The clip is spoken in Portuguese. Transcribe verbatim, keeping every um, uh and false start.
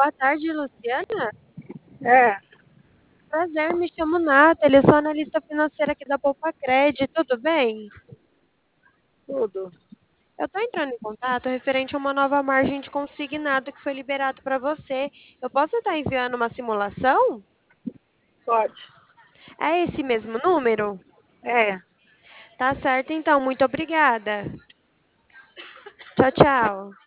Boa tarde, Luciana. É, Prazer, me chamo Nathalie, eu sou analista financeira aqui da Poupa-Cred, tudo bem? tudo. Eu estou entrando em contato referente a uma nova margem de consignado que foi liberado para você. Eu posso estar enviando uma simulação? Pode. É esse mesmo número? É, Tá certo, então, muito obrigada. Tchau, tchau.